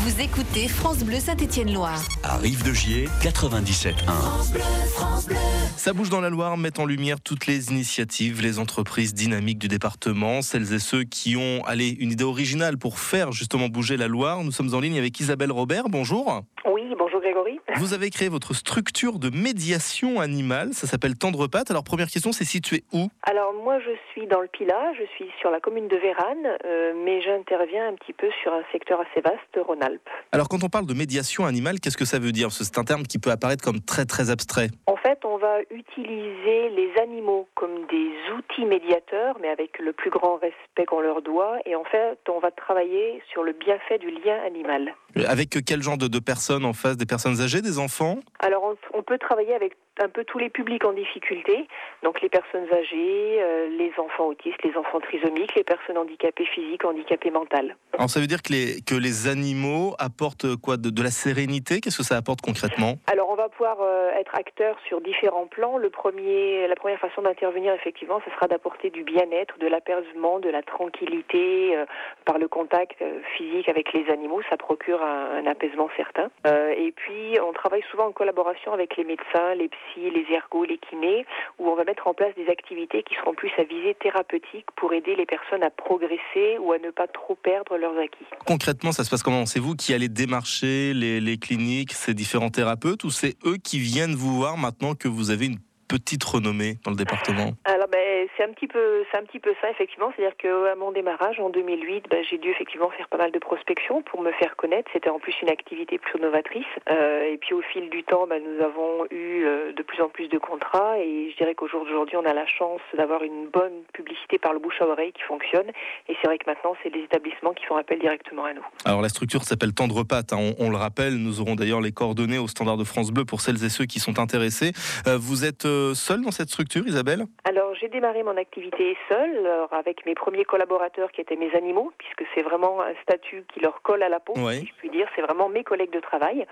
Vous écoutez France Bleu Saint-Étienne-Loire. À Rive-de-Gier, 97.1. France Bleu, France Bleu. Ça bouge dans la Loire, met en lumière toutes les initiatives, les entreprises dynamiques du département, celles et ceux qui ont une idée originale pour faire justement bouger la Loire. Nous sommes en ligne avec Isabelle Robert, bonjour. Oui, bonjour Grégory. Vous avez créé votre structure de médiation animale, ça s'appelle Tendre Pattes. Alors première question, c'est situé où ? Alors moi je suis dans le Pilat, je suis sur la commune de Vérane, mais j'interviens un petit peu sur un secteur assez vaste, Rhône-Alpes. Alors quand on parle de médiation animale, qu'est-ce que ça veut dire ? Parce que c'est un terme qui peut apparaître comme très très abstrait. En fait, on va utiliser les animaux comme des outils médiateurs, mais avec le plus grand respect qu'on leur doit. Et en fait, on va travailler sur le bienfait du lien animal. Avec quel genre de personnes en face ? Des personnes âgées, des enfants ? Alors, on peut travailler avec un peu tous les publics en difficulté, donc les personnes âgées, les enfants autistes, les enfants trisomiques, les personnes handicapées physiques, handicapées mentales. Alors ça veut dire que les animaux apportent quoi ? De la sérénité ? Qu'est-ce que ça apporte concrètement ? Alors on va pouvoir être acteur sur différents plans. La première façon d'intervenir effectivement, ce sera d'apporter du bien-être, de l'apaisement, de la tranquillité par le contact physique avec les animaux. Ça procure un apaisement certain. Et puis on travaille souvent en collaboration avec les médecins, les psys, les ergots, les kinés, où on va mettre en place des activités qui seront plus à visée thérapeutique pour aider les personnes à progresser ou à ne pas trop perdre leurs acquis. Concrètement, ça se passe comment ? C'est vous qui allez démarcher les cliniques, ces différents thérapeutes, ou c'est eux qui viennent vous voir maintenant que vous avez une petite renommée dans le département ? Alors c'est un petit peu ça effectivement, c'est-à-dire qu'à mon démarrage en 2008, j'ai dû effectivement faire pas mal de prospection pour me faire connaître. C'était en plus une activité plus novatrice. Et puis au fil du temps, nous avons eu de plus en plus de contrats et je dirais qu'au jour d'aujourd'hui, on a la chance d'avoir une bonne publicité par le bouche à oreille qui fonctionne. Et c'est vrai que maintenant, c'est les établissements qui font appel directement à nous. Alors la structure s'appelle Tendre Pattes, on le rappelle. Nous aurons d'ailleurs les coordonnées au standard de France Bleu pour celles et ceux qui sont intéressés. Vous êtes seule dans cette structure, Isabelle ? Alors j'ai démarré mon activité seule, avec mes premiers collaborateurs qui étaient mes animaux, puisque c'est vraiment un statut qui leur colle à la peau, ouais. Si je puis dire. C'est vraiment mes collègues de travail.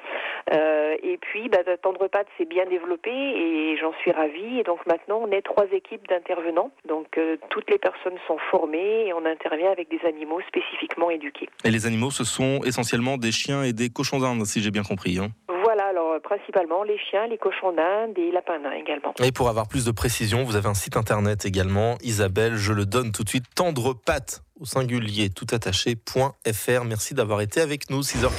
Et puis Tendre Pattes s'est bien développé et j'en suis ravie. Et donc maintenant on est 3 équipes d'intervenants. Donc toutes les personnes sont formées et on intervient avec des animaux spécifiquement éduqués. Et les animaux, ce sont essentiellement des chiens et des cochons d'Inde, si j'ai bien compris. Voilà, alors principalement les chiens, les cochons d'Inde et les lapins nains également. Et pour avoir plus de précision, vous avez un site internet également, Isabelle, je le donne tout de suite, tendrepattes au singulier tout attaché.fr. Merci d'avoir été avec nous, 6h.